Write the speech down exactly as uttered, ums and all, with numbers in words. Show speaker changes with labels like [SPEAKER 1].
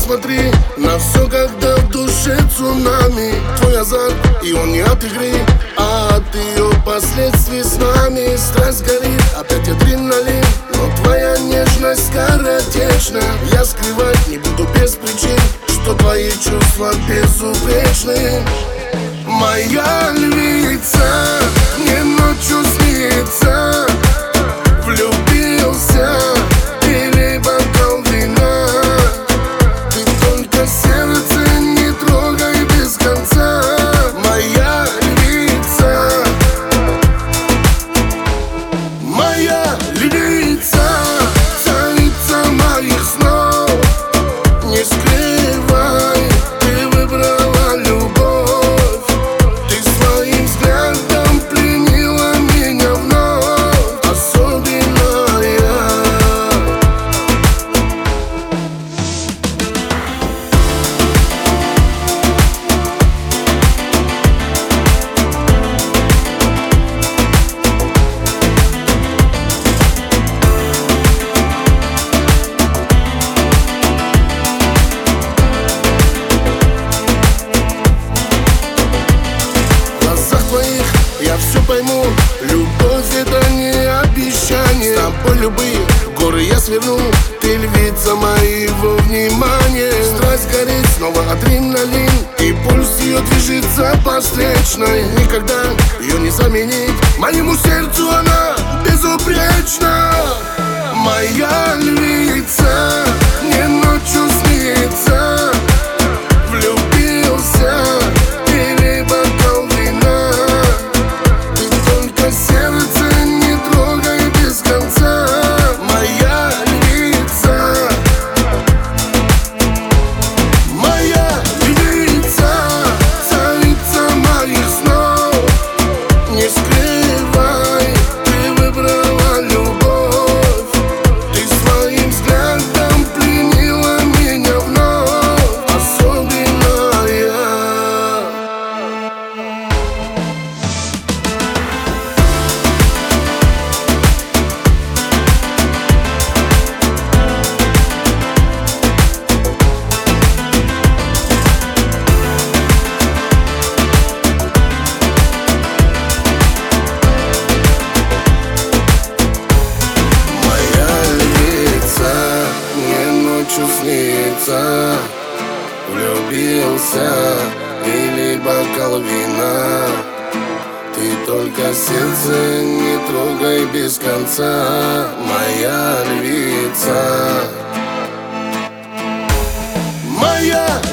[SPEAKER 1] посмотри на все, когда в душе цунами. Твой азарт, и он не от игры, а от ее последствий с нами. Страсть горит, опять адреналин, но твоя нежность скоротечна. Я скрывать не буду без причин, что твои чувства безупречны. Моя львица, мне ночью снится, влюбился или бокал вина. Ты только сердце не трогай без конца. Моя львица, моя львица, царица моих снов. Не скрывай, ты выбрала любовь. Ты своим взглядом пленила меня вновь. Особенная. В глазах твоих я все пойму. Любовь — это не обещание. С тобой любые горы я сверну. Ты львица моего внимания. Страсть горит, снова адреналин, и пульс ее движется по встречной. Никогда ее не заменить. Моему сердцу она безупречна. Моя львица, мне ночью снится, влюбился или бокал вина. Ты только сердце не трогай без конца. Моя львица, моя львица, царица моих снов. Не скрывай, ты выбрала любовь. Ты своим взглядом пленила меня вновь. Особенная. Моя львица, мне ночью снится, влюбился или бокал вина. Ты только сердце не трогай без конца. Моя львица, моя